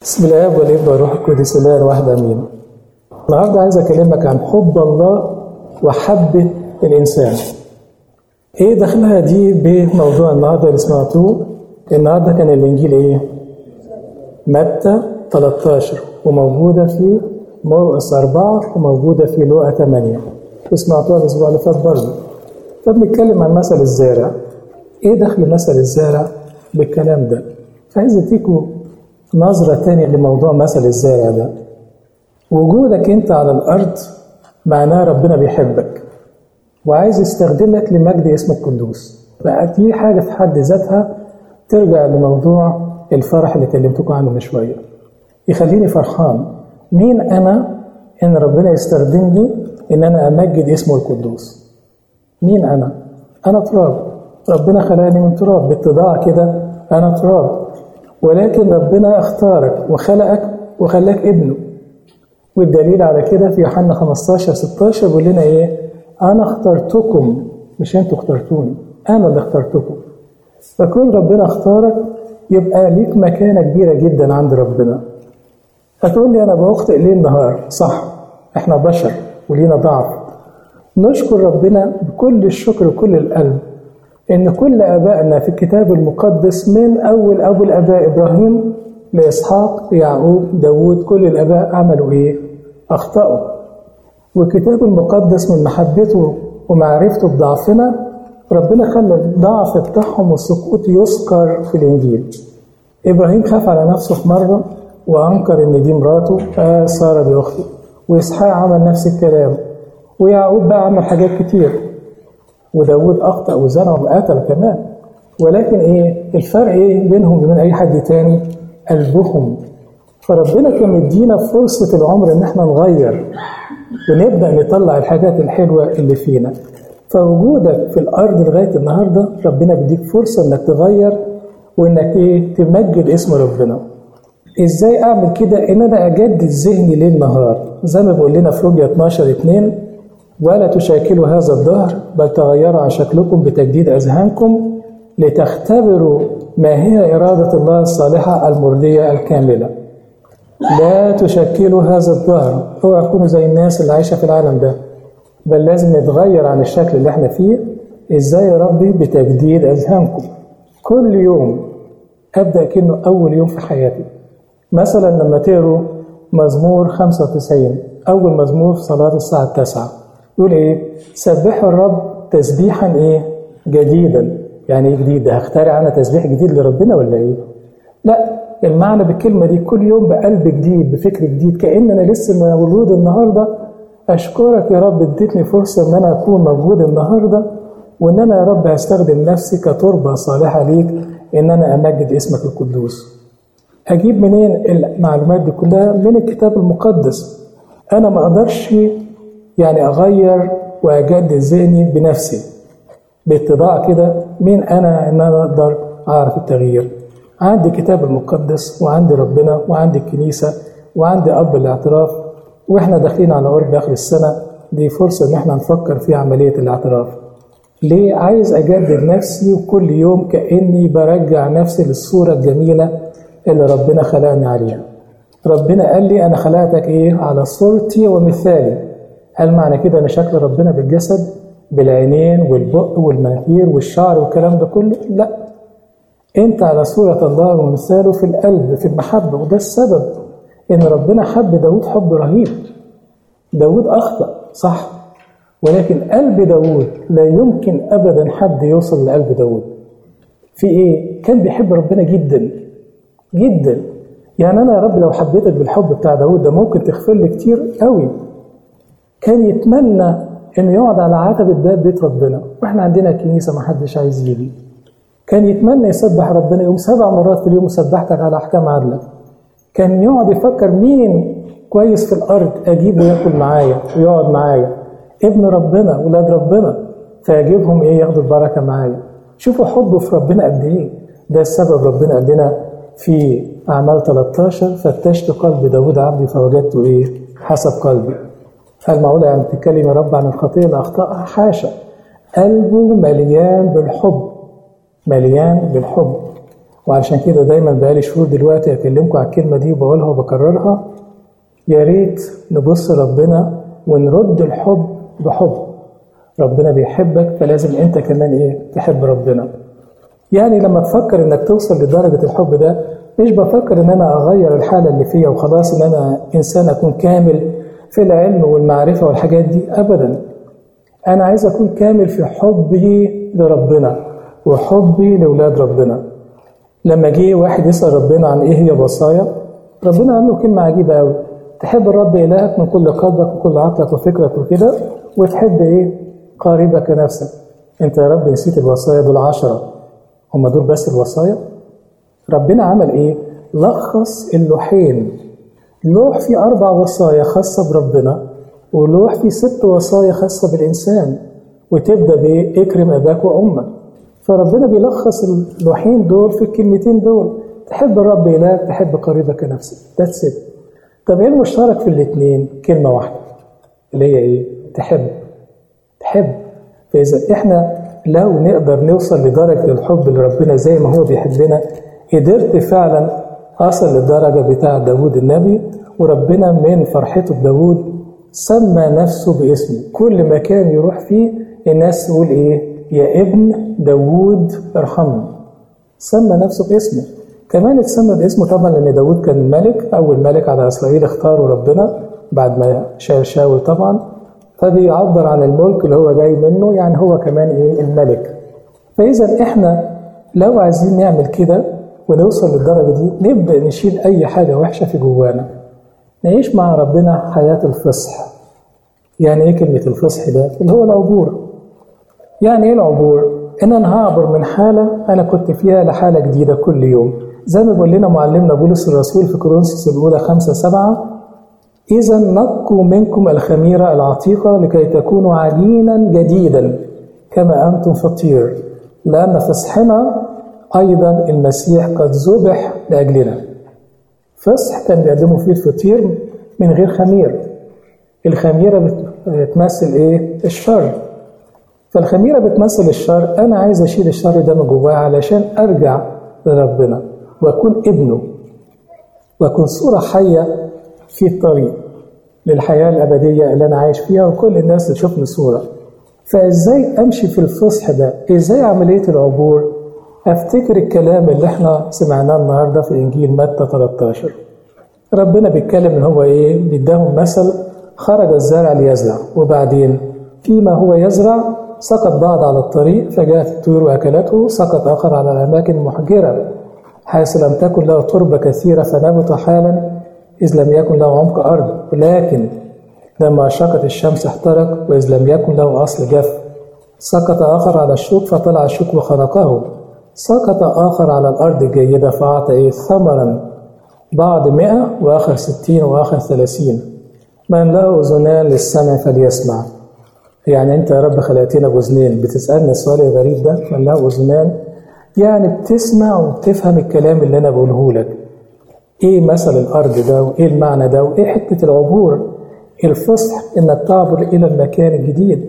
بسم الله والابن والروح القدس الله الواحد امين. النهارده عايز اكلمك عن حب الله وحبة الانسان. ايه دخلها دي بموضوع النهارده اللي سمعتوه؟ النهارده كان الانجيل ايه؟ متى 13 وموجوده في مرقس 4 وموجوده في لوقا 8 وسمعتوها الاسبوع اللي فات برضه. فبنتكلم عن مثل الزارع. ايه دخل مثل الزارع بالكلام ده؟ فعايز اديكم نظرة تانية لموضوع مثل الزارع ده. وجودك انت على الارض معناه ربنا بيحبك وعايز يستخدمك لمجد اسم القدوس. فدي حاجة في حد ذاتها ترجع لموضوع الفرح اللي كلمتكم عنه من شوية. يخليني فرحان. مين انا ان ربنا يستخدمني ان انا امجد اسمه القدوس؟ مين انا؟ انا تراب. ربنا خلقني من تراب باتضاع كده. انا تراب، ولكن ربنا اختارك وخلقك وخلاك ابنه. والدليل على كده في يوحنا 15-16 بيقول لنا ايه؟ انا اخترتكم، مش انتوا اخترتوني، انا اللي اخترتكم. فكون ربنا اختارك يبقى ليك مكانة كبيرة جدا عند ربنا. هتقول لي انا بخطئ ليل نهار، صح، احنا بشر ولينا ضعف. نشكر ربنا بكل الشكر وكل القلب إن كل آبائنا في الكتاب المقدس من أول أبو الآباء إبراهيم لإسحاق يعقوب داود، كل الآباء عملوا إيه؟ أخطأوا. والكتاب المقدس من محبته ومعرفته بضعفنا ربنا خلى الضعف بتاعهم والسقوط يذكر في الإنجيل. إبراهيم خاف على نفسه في مرة وأنكر إن دي مراته سارة دي أخته، وإسحاق عمل نفس الكلام، ويعقوب بقى عمل حاجات كتير، وداود أخطأ وزنى وقتل كمان. ولكن إيه الفرق إيه بينهم وبين أي حد تاني؟ قلبهم. فربنا كان مدينا فرصة العمر إن إحنا نغير ونبدأ نطلع الحاجات الحلوة اللي فينا. فوجودك في الأرض لغاية النهاردة ربنا بيديك فرصة إنك تغير وإنك إيه تمجد اسم ربنا. إزاي أعمل كده؟ إن أنا أجدد ذهني ليل نهار زي ما بيقول لنا في رؤيا 12:2: ولا تشاكلوا هذا الدهر بل تغيروا عن شكلكم بتجديد أذهانكم لتختبروا ما هي إرادة الله الصالحة المرضية الكاملة. لا تشكلوا هذا الدهر، اوعوا تكونوا زي الناس اللي عايشة في العالم ده، بل لازم نتغير عن الشكل اللي احنا فيه. ازاي يا ربي؟ بتجديد أذهانكم. كل يوم أبدأ كأنه أول يوم في حياتي. مثلا لما تقروا مزمور 95 أول مزمور في صلاة الساعة 9 يقول ايه؟ سبحوا الرب تسبيحا ايه؟ جديدا. يعني ايه جديد؟ هخترع انا تسبيح جديد لربنا ولا ايه؟ لا، المعنى بالكلمة دي كل يوم بقلب جديد بفكر جديد، كأن انا لسه موجود النهاردة. اشكرك يا رب اديتني فرصة ان انا اكون موجود النهاردة، وان انا يا رب هستخدم نفسي كتربة صالحة ليك ان انا امجد اسمك القدوس. اجيب منين المعلومات دي كلها؟ من الكتاب المقدس. انا ما اقدرش يعني أغير وأجدد ذهني بنفسي باتضاع كده. مين أنا إن أنا أقدر أعرف التغيير؟ عندي كتاب المقدس وعندي ربنا وعندي الكنيسة وعندي أب الاعتراف. وإحنا داخلين على قرب آخر السنة، دي فرصة إن إحنا نفكر في عملية الاعتراف. ليه؟ عايز أجدد نفسي وكل يوم كأني برجع نفسي للصورة الجميلة اللي ربنا خلقني عليها. ربنا قال لي أنا خلقتك إيه؟ على صورتي ومثالي. هل معنى كده ان شكل ربنا بالجسد بالعينين والبق والمناخير والشعر والكلام ده كله؟ لا، انت على صورة الله ومثاله في القلب في المحبة. وده السبب ان ربنا حب داود حب رهيب. داود اخطأ صح، ولكن قلب داود لا يمكن ابدا حد يوصل لقلب داود. في ايه؟ كان بيحب ربنا جدا جدا. يعني انا يا رب لو حبيتك بالحب بتاع داود ده ممكن تغفر لي كتير قوي. كان يتمنى انه يقعد على عتبة باب بيت ربنا، واحنا عندنا كنيسة ما حدش عايز يجي. كان يتمنى يسبح ربنا يوم 7 مرات في اليوم وسبحتك على احكام عدلك. كان يقعد يفكر مين كويس في الارض اجيبه ياكل معايا ويقعد معايا، ابن ربنا ولاد ربنا، فيجيبهم ايه؟ ياخدوا البركة معايا. شوفوا حبه في ربنا قد ايه. ده السبب ربنا قال لنا في اعمال 13: فتشت قلب داود عبدي فوجدته ايه؟ حسب قلبي. هل معقولة يعني تتكلم يا رب عن الخطيئة اللي أخطأها؟ حاشا. قلبه مليان بالحب، مليان بالحب. وعشان كده دايما بقالي شهور دلوقتي أكلمكم على الكلمة دي وبقولها وبكررها. يا ريت نبص ربنا ونرد الحب بحب. ربنا بيحبك فلازم انت كمان تحب ربنا. يعني لما تفكر انك توصل لدرجة الحب ده، مش بفكر ان انا اغير الحالة اللي فيها وخلاص ان انا انسان اكون كامل في العلم والمعرفة والحاجات دي، ابدا. انا عايز اكون كامل في حبي لربنا وحبي لأولاد ربنا. لما جه واحد يسأل ربنا عن ايه هي الوصايا، ربنا قال له كلمة عجيبة قوي: تحب الرب إلهك من كل قلبك وكل عقلك وفكرك وكده، وتحب قريبك نفسك. انت يا رب نسيت الوصايا دول 10، هم دول بس الوصايا؟ ربنا عمل لخص اللوحين، لوح فيه 4 وصايا خاصة بربنا، ولوح فيه 6 وصايا خاصة بالإنسان، وتبدأ اكرم أباك وأمك. فربنا بيلخص اللوحين دول في الكلمتين دول: تحب الرب إلهك، تحب قريبك نفسك. That's it. طب ايه المشترك في الاثنين؟ كلمة واحدة اللي هي تحب. فإذا احنا لو نقدر نوصل لدرجة الحب لربنا زي ما هو بيحبنا، قدرت فعلا أصل للدرجة بتاع داود النبي. وربنا من فرحته بداود سمى نفسه باسمه. كل مكان يروح فيه الناس تقول يا ابن داود ارحمني. سمى نفسه باسمه. كمان اتسمى باسمه طبعا لأن داود كان ملك، أول ملك على إسرائيل اختاره ربنا بعد ما شاول طبعا، فبيعبر عن الملك اللي هو جاي منه، يعني هو كمان الملك. فإذا احنا لو عايزين نعمل كده ونوصل للدرجة دي، نبدأ نشيل أي حاجة وحشة في جوانا، نعيش مع ربنا حياة الفصح. يعني ايه كلمة الفصح ده؟ اللي هو العبور. يعني ايه العبور؟ ان انا هعبر من حالة انا كنت فيها لحالة جديدة كل يوم، زي ما بيقول لنا معلمنا بولس الرسول في كورنثوس الأولى 5:7: إذا نقوا منكم الخميرة العتيقة لكي تكونوا عجينا جديدا كما أنتم فطير، لأن فصحنا أيضا المسيح قد ذبح لأجلنا. فصح كان بيقدموا فيه الفطير من غير خمير. الخميرة بتمثل الشر. فالخميرة بتمثل الشر. أنا عايز أشيل الشر ده من جوايا علشان أرجع لربنا وأكون ابنه، وأكون صورة حية في الطريق للحياة الأبدية اللي أنا عايش فيها، وكل الناس تشوفني صورة. فإزاي أمشي في الفصح ده؟ إزاي عملية العبور؟ أفتكر الكلام اللي احنا سمعناه النهاردة في إنجيل متى 13. ربنا بيتكلم إن هو بيداهم مثل: خرج الزارع ليزرع، وبعدين فيما هو يزرع سقط بعض على الطريق فجاءت الطيور وأكلته، سقط آخر على الأماكن محجرة حيث لم تكن له تربة كثيرة فنبت حالا إذ لم يكن له عمق أرض، ولكن لما أشرقت الشمس احترق، وإذ لم يكن له أصل جف. سقط آخر على الشوك فطلع الشوك وخنقه. سقط آخر على الأرض الجيدة فأعطى ثمرا، بعض 100 وآخر 60 وآخر 30. من له أذنان للسمع فليسمع. يعني أنت يا رب خلقتنا بأذنين، بتسألنا السؤال الغريب ده: من له أذنان؟ يعني بتسمع وبتفهم الكلام اللي أنا بقوله لك. إيه مثل الأرض ده؟ وإيه المعنى ده؟ وإيه حتة العبور؟ الفصح إنك تعبر إلى المكان الجديد.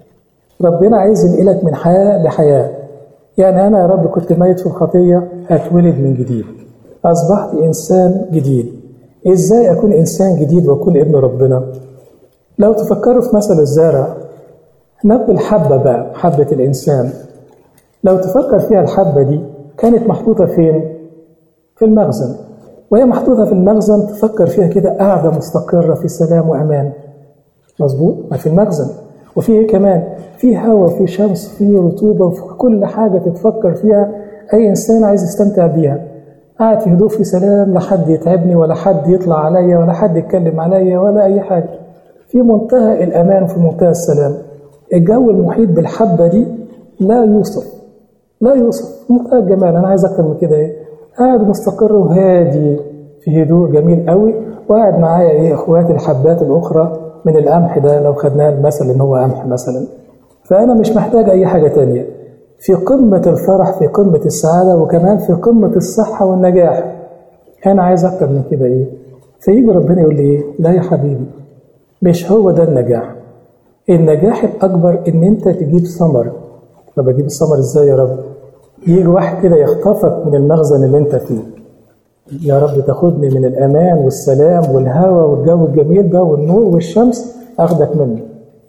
ربنا عايز ينقلك من حياة لحياة. يعني أنا يا رب كنت ميت في الخطية، هتولد من جديد، أصبحت إنسان جديد. إزاي أكون إنسان جديد وأكون ابن ربنا؟ لو تفكروا في مثل الزارع، نبت الحبة بقى، حبة الإنسان، لو تفكر فيها الحبة دي كانت محطوطة فين؟ في المخزن. وهي محطوطة في المخزن تفكر فيها كده قاعدة مستقرة في سلام وأمان. مظبوط؟ ما في المخزن. وفي كمان؟ في هواء، في شمس، في رطوبة، وفي كل حاجة تتفكر فيها أي إنسان عايز يستمتع بيها. قاعد في هدوء في سلام، لا حد يتعبني ولا حد يطلع عليا ولا حد يتكلم عليا ولا أي حاجة. في منتهى الأمان وفي منتهى السلام. الجو المحيط بالحبة دي لا يوصف، لا يوصف. منتهى الجمال. أنا عايز أكتر من كده. قاعد مستقر وهادي في هدوء جميل قوي، وقاعد معايا اخواتي الحبات الاخرى من القمح ده، لو خدناه المثل ان هو قمح مثلا. فانا مش محتاج اي حاجه تانية. في قمه الفرح، في قمه السعاده، وكمان في قمه الصحه والنجاح. انا عايز اكتر من كده. فيجي ربنا يقول لي لا يا حبيبي، مش هو ده النجاح. النجاح الاكبر ان انت تجيب ثمر. طب اجيب الثمر ازاي يا رب؟ يجي واحد كده يخطفك من المخزن اللي انت فيه. يا رب تاخدني من الأمان والسلام والهواء والجو الجميل ده والنور والشمس، أخدك منه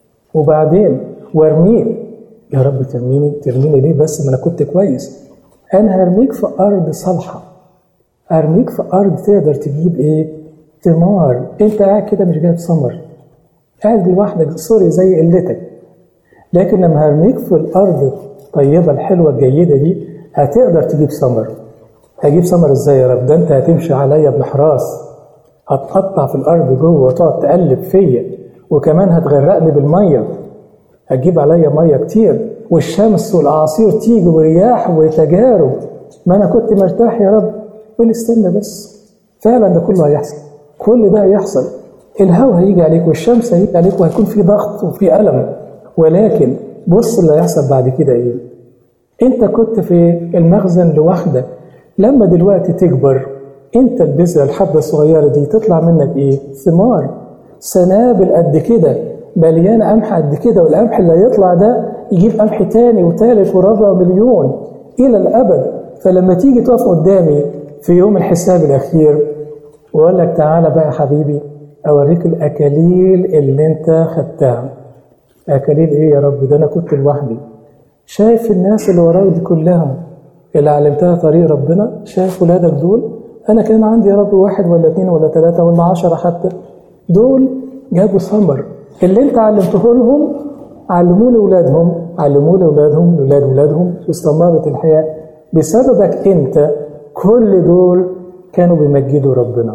وبعدين وارميك. يا رب ترميني ليه بس؟ ما أنا كنت كويس. أنا هرميك في أرض صالحة، هرميك في أرض تقدر تجيب إيه؟ ثمار. أنت قاعد كده مش جايب ثمر، قاعد لوحدك سوري زي قلتك، لكن لما هرميك في الأرض الطيبة الحلوة الجيدة دي هتقدر تجيب ثمر. هجيب ثمر ازاي يا رب؟ ده انت هتمشي عليا بمحراس، هتقطع في الارض جوه وتقعد تقلب فيا، وكمان هتغرقني بالميه، هتجيب عليا ميه كتير، والشمس والاعاصير تيجي ورياح وتجارب. ما انا كنت مرتاح يا رب. قول استنى بس، فعلا ده كله هيحصل، كل ده هيحصل. الهواء هيجي عليك والشمس هيجي عليك وهيكون في ضغط وفي ألم، ولكن بص اللي هيحصل بعد كده ايه. انت كنت في المخزن لوحدك، لما دلوقتي تكبر انت البذرة الحبة الصغيرة دي تطلع منك ايه؟ ثمار، سنابل قد كده مليانة قمح قد كده، والقمح اللي هيطلع ده يجيب قمح تاني وتالت ورابع مليون إلى الأبد. فلما تيجي تقف قدامي في يوم الحساب الأخير وأقول لك تعالى بقى يا حبيبي أوريك الأكاليل اللي انت خدتها. أكاليل ايه يا رب؟ ده أنا كنت لوحدي. شايف الناس اللي وراك دي كلها اللي علمتها طريق ربنا؟ شايف ولادك دول؟ أنا كان عندي يا رب 1 ولا 2 ولا 3 ولا 10 حتى، دول جابوا ثمر. اللي انت علمته لهم علموا لأولادهم، علموا لأولادهم لأولاد أولادهم، واستمرت الحياة بسببك انت. كل دول كانوا بيمجدوا ربنا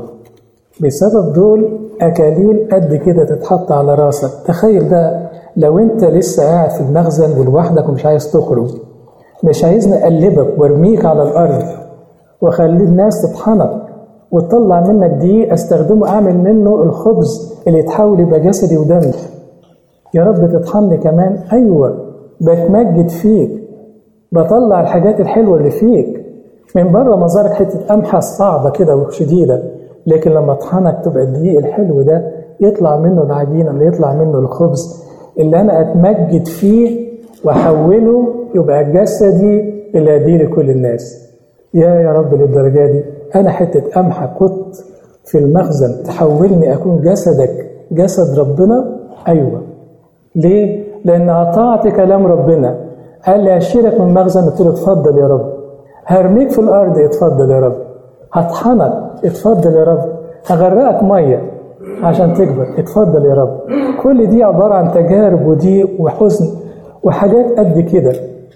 بسبب دول. أكاليل قد كده تتحط على راسك. تخيل بقى لو انت لسه قاعد في المخزن ولوحدك ومش عايز تخرج، مش عايزني أقلبك وارميك على الأرض وخلي الناس تطحنك وتطلع منك دي استخدمه أعمل منه الخبز اللي يتحول يبقى جسدي ودمي. يا رب تطحني كمان، أيوة بتمجد فيك، بطلع الحاجات الحلوة اللي فيك. من بره مظهرك حتة قمحة صعبة كده وشديدة، لكن لما اطحنك تبقى الدقيق الحلو ده يطلع منه العجينة، اللي يطلع منه الخبز اللي أنا أتمجد فيه وأحوله يبقى جسدي اللي أديه لكل الناس. يا رب للدرجة دي أنا حتة قمحة كنت في المخزن تحولني أكون جسدك، جسد ربنا. أيوة. ليه؟ لأن أطعت كلام ربنا. قال لي أشيلك من المخزن، قلت له اتفضل يا رب. هرميك في الأرض، اتفضل يا رب. هطحنك، اتفضل يا رب. هغرقك مية عشان تكبر، اتفضل يا رب. كل دي عبارة عن تجارب وضيق وحزن وحاجات قد كده،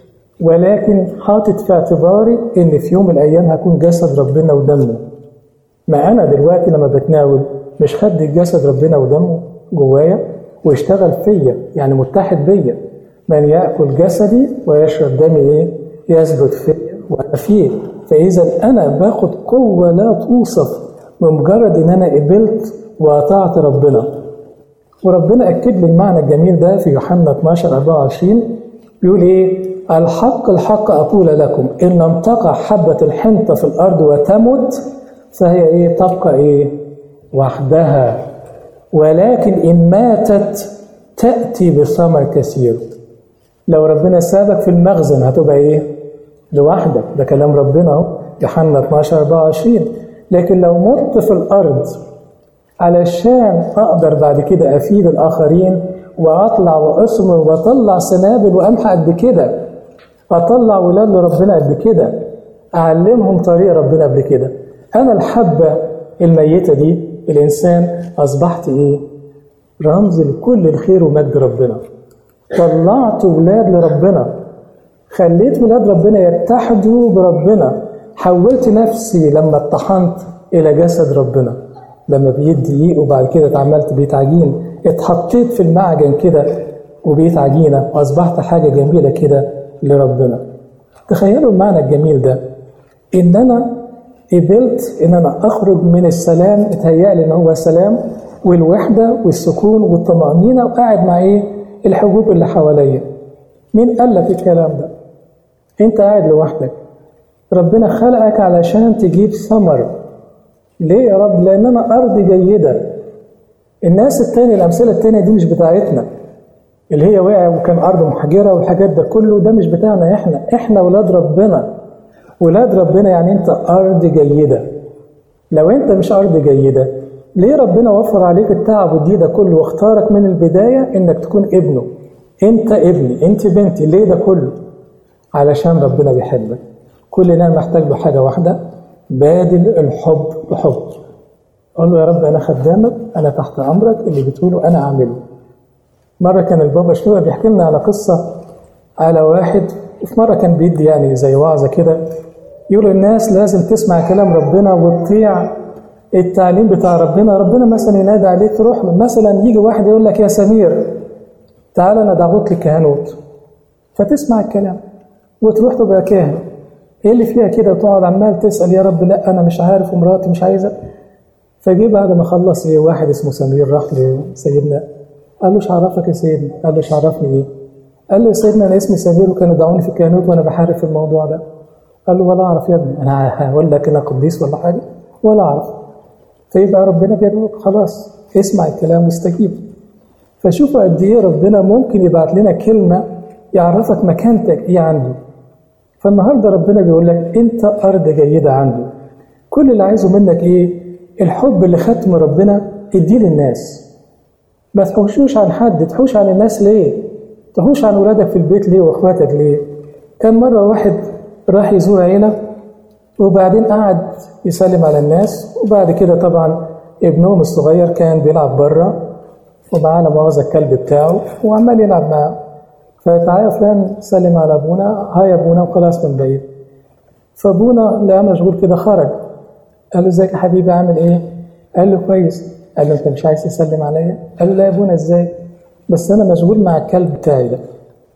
ولكن حاطط في اعتباري ان في يوم من الايام هكون جسد ربنا ودمه. ما انا دلوقتي لما بتناول مش خد جسد ربنا ودمه جوايا ويشتغل فيا، يعني متحد بيا. من يأكل جسدي ويشرب دمي ايه؟ يثبت فيا وانا فيه. فاذا انا باخد قوة لا توصف بمجرد ان انا قبلت واطعت ربنا. وربنا اكد لي المعنى الجميل ده في يوحنا 12:24 بيقول ايه؟ الحق الحق أقول لكم إن لم تقع حبة الحنطة في الأرض وتمت فهي إيه؟ تبقى إيه؟ وحدها، ولكن إن ماتت تأتي بثمر كثير. لو ربنا سابك في المخزن هتبقى إيه؟ لوحدك. ده كلام ربنا اهو، يوحنا 12:24. لكن لو مت في الأرض علشان أقدر بعد كده أفيد الآخرين وأطلع وأثمر وأطلع سنابل وقمح قد كده، أطلع ولاد لربنا قد كده، أعلمهم طريق ربنا قبل كده. أنا الحبة الميتة دي الإنسان أصبحت إيه؟ رمز لكل الخير ومجد ربنا. طلعت ولاد لربنا، خليت ولاد ربنا يتحدوا بربنا. حولت نفسي لما اتطحنت إلى جسد ربنا. لما بيت دقيق وبعد كده اتعملت بيت عجين، اتحطيت في المعجن كده وبيت عجينة وأصبحت حاجة جميلة كده لربنا. تخيلوا المعنى الجميل ده، إن أنا قبلت إن أنا أخرج من السلام، اتهيألي إن هو سلام والوحدة والسكون والطمأنينة، وقاعد مع إيه؟ الحبوب اللي حواليا. مين قال لك الكلام ده؟ أنت قاعد لوحدك. ربنا خلقك علشان تجيب ثمر. ليه يا رب؟ لأن أنا أرض جيدة. الناس التانية، الأمثلة التانية دي مش بتاعتنا. اللي هي وقع وكان أرض محجرة والحاجات ده كله، ده مش بتاعنا إحنا ولاد ربنا. ولاد ربنا يعني أنت أرض جيدة. لو أنت مش أرض جيدة، ليه ربنا وفر عليك التعب والدي ده كله واختارك من البداية إنك تكون ابنه؟ أنت ابني، أنت بنتي، ليه ده كله؟ علشان ربنا بيحبك. كلنا محتاج له حاجة واحدة، بادل الحب بحب. قال له يا رب أنا خدامك، أنا تحت أمرك، اللي بتقوله أنا أعمله. مرة كان البابا شنودة بيحكي لنا على قصة على واحد، وفي مرة كان بيدي يعني زي وعظة كده، يقول الناس لازم تسمع كلام ربنا وتطيع التعليم بتاع ربنا. ربنا مثلا ينادي عليك تروح له، مثلا يجي واحد يقول لك يا سمير تعالى أنا دعوت للكهنوت، فتسمع الكلام وتروح تبقى كاهن. ايه اللي فيها كده؟ وتقعد عمال تسأل يا رب لا أنا مش عارف ومراتي مش عايزة. فجي بعد ما خلص واحد اسمه سمير راح لسيدنا، قال له ايش عرفك يا سيدنا؟ قال له ايش عرفني ايه؟ قال له يا سيدنا انا اسمي سمير وكانوا دعوني في الكهنوت وانا بحارب في الموضوع ده. قال له ولا اعرف يا ابني، انا هقول لك انا قديس ولا حاجه ولا اعرف. فيبقى ربنا بيقول خلاص اسمع الكلام واستجيب. فشوفوا قد ايه ربنا ممكن يبعت لنا كلمه يعرفك مكانتك ايه عنده. فالنهارده ربنا بيقول لك انت ارض جيده عنده. كل اللي عايزه منك ايه؟ الحب اللي خدته من ربنا اديه للناس. ما تحوشوش عن حد. تحوش عن الناس ليه؟ تحوش عن ولادك في البيت ليه واخواتك ليه؟ كان مرة واحد راح يزور عيلة وبعدين قعد يسلم على الناس، وبعد كده طبعا ابنهم الصغير كان بيلعب بره ومعاه لا مؤاخذة الكلب بتاعه وعمال يلعب معاه. فتعالى فلان سلم على ابونا، هاي ابونا، وخلاص من بعيد. فابونا لقى مشغول كده خرج، قال له ازيك يا حبيبي عامل ايه؟ قال له كويس. قال له انت مش عايز تسلم عليا؟ قال له لا يا ابونا ازاي؟ بس انا مشغول مع الكلب بتاعي ده.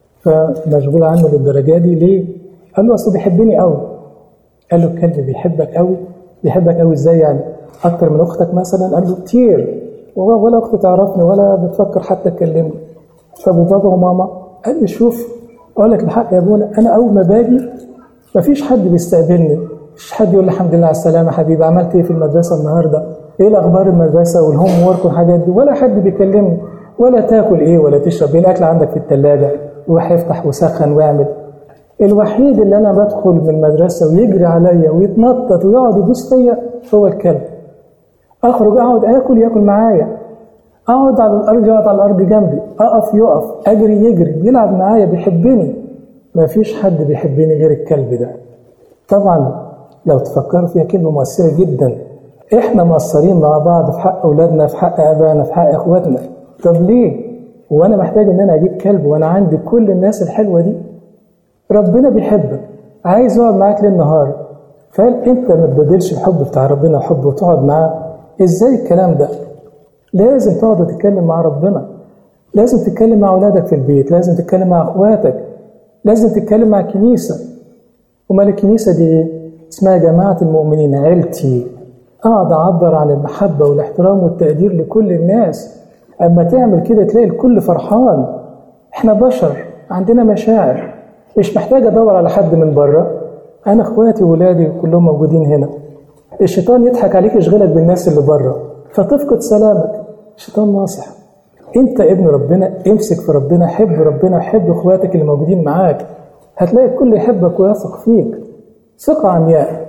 فمشغول عنه للدرجه دي ليه؟ قال له اصله بيحبني قوي. قال له الكلب بيحبك قوي؟ بيحبك قوي ازاي يعني؟ اكتر من اختك مثلا؟ قال له كتير، ولا اختي تعرفني ولا بتفكر حتى تكلمني. فابو بابا وماما قال لي شوف اقول لك الحق يا ابونا، انا اول ما باجي مفيش حد بيستقبلني، مفيش حد يقول لي الحمد لله على السلامه حبيبي، عملت ايه في المدرسه النهارده؟ ايه الاخبار المدرسه والهوم وورك والحاجات دي؟ ولا حد بيكلمني. ولا تاكل ايه ولا تشرب ايه، الاكل عندك في الثلاجه، روح افتح وسخن واعمل. الوحيد اللي انا بدخل من المدرسه ويجري عليا ويتنطط ويقعد يبوس فيا هو الكلب. اخرج اقعد اكل ياكل معايا، اقعد على الارض يقعد على الارض جنبي، اقف يقف، اجري يجري، بيلعب معايا، بيحبني. ما فيش حد بيحبني غير الكلب ده. طبعا لو تفكروا فيها كلمه مؤثره جدا. احنا مقصرين مع بعض في حق اولادنا، في حق ابائنا، في حق اخواتنا. طب ليه؟ وانا محتاج ان انا اجيب كلب وانا عندي كل الناس الحلوه دي؟ ربنا بيحبك، عايز يقعد معاك ليل نهار. فهل انت ما تبدلش الحب بتاع ربنا حب وتقعد معاه؟ ازاي الكلام ده؟ لازم تقعد تتكلم مع ربنا، لازم تتكلم مع اولادك في البيت، لازم تتكلم مع اخواتك، لازم تتكلم مع الكنيسه. ومال الكنيسه دي ايه؟ اسمها جماعه المؤمنين، عيلتي. اقعد اعبر عن المحبه والاحترام والتقدير لكل الناس. اما تعمل كده تلاقي الكل فرحان. احنا بشر عندنا مشاعر، مش محتاج ادور على حد من بره. انا اخواتي وولادي كلهم موجودين هنا. الشيطان يضحك عليك يشغلك بالناس اللي بره فتفقد سلامك. الشيطان ناصح. انت ابن ربنا، امسك في ربنا، حب ربنا، حب اخواتك اللي موجودين معاك، هتلاقي الكل يحبك ويثق فيك ثقه عمياء.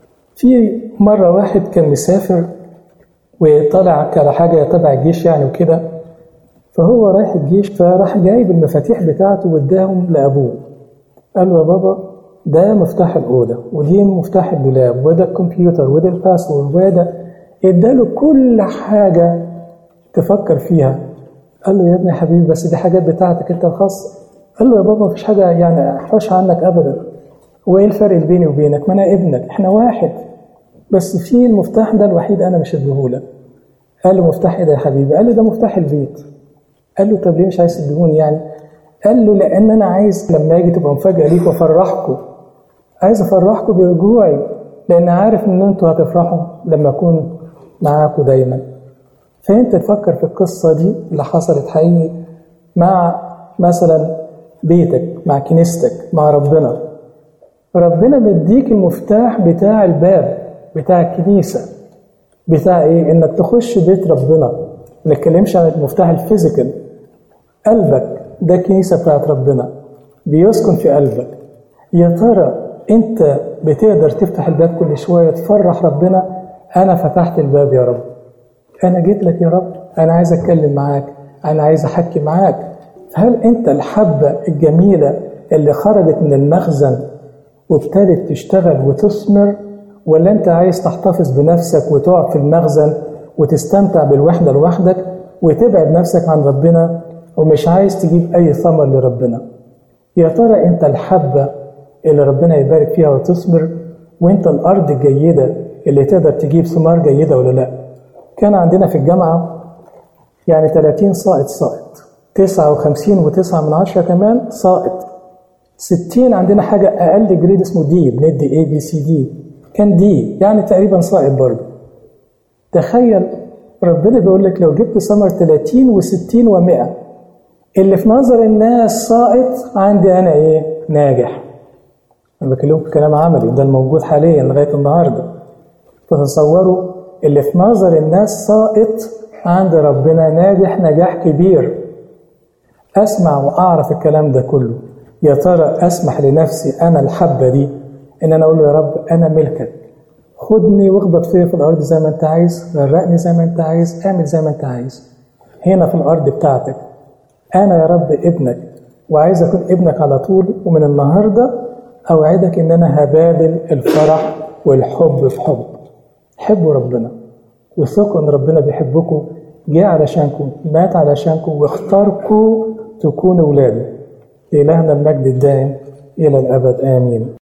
في مره واحد كان مسافر وطالع على حاجه تبع الجيش يعني وكده، فهو رايح الجيش، فراح جايب المفاتيح بتاعته واداهم لابوه. قال له يا بابا ده مفتاح الاوضه، ودي مفتاح الدولاب، وده الكمبيوتر، وده الباسورد، وده. اداله كل حاجه تفكر فيها. قال له يا ابني حبيبي بس دي حاجات بتاعتك انت الخاصه. قال له يا بابا مفيش حاجه يعني احوش عنك ابدا. وايه الفرق بيني وبينك؟ ما انا ابنك، احنا واحد، بس في المفتاح ده الوحيد انا مش اديهولك. قال له مفتاح ايه ده يا حبيبي؟ قال له ده مفتاح البيت. قال له طب ليه مش عايز تديهوني يعني؟ قال له لان انا عايز لما اجي تبقى مفاجاه ليك وافرحكم، عايز افرحكم برجوعي، لان عارف ان انتوا هتفرحوا لما اكون معاكم دايما. فانت تفكر في القصه دي اللي حصلت حقيقي مع مثلا بيتك، مع كنيستك، مع ربنا. ربنا مديك المفتاح بتاع الباب بتاع الكنيسه، بتاع ايه؟ انك تخش بيت ربنا. ما نتكلمش عن المفتاح الفيزيكال، قلبك ده الكنيسة بتاعت ربنا بيسكن في قلبك. يا ترى انت بتقدر تفتح الباب كل شوية تفرح ربنا؟ انا فتحت الباب يا رب، انا جيت لك يا رب، انا عايز اتكلم معاك، انا عايز احكي معاك. هل انت الحبة الجميلة اللي خرجت من المخزن وابتدت تشتغل وتثمر، ولا انت عايز تحتفظ بنفسك وتقعد في المخزن وتستمتع بالوحدة لوحدك وتبعد نفسك عن ربنا ومش عايز تجيب اي ثمر لربنا؟ يا ترى انت الحبة اللي ربنا يبارك فيها وتثمر، وانت الارض الجيدة اللي تقدر تجيب ثمار جيدة ولا لا؟ كان عندنا في الجامعة يعني 30 ساقط 59.9 كمان ساقط 60. عندنا حاجة أقل جريد اسمه دي، بندي ABCD، كان دي يعني تقريبا ساقط برضه. تخيل ربنا بيقول لك لو جبت ثمر 30 و60 و100، اللي في نظر الناس ساقط عندي أنا إيه؟ ناجح. أنا بكلمكم كلام عملي، ده الموجود حاليا لغاية النهاردة. فتصوروا اللي في نظر الناس ساقط عند ربنا ناجح نجاح كبير. أسمع وأعرف الكلام ده كله، يا ترى أسمح لنفسي أنا الحبة دي إن أنا أقول له يا رب أنا ملكك، خدني واخبط فيا في الأرض زي ما أنت عايز، غرقني زي ما أنت عايز، اعمل زي ما أنت عايز هنا في الأرض بتاعتك. أنا يا رب ابنك وعايز أكون ابنك على طول، ومن النهاردة أوعدك إن أنا هبادل الفرح والحب في حب. حبوا ربنا وثقوا إن ربنا بيحبكم، جاء علشانكم، مات علشانكم، واختاركم تكونوا ولاده. إلهنا المجد الدائم إلى الأبد آمين.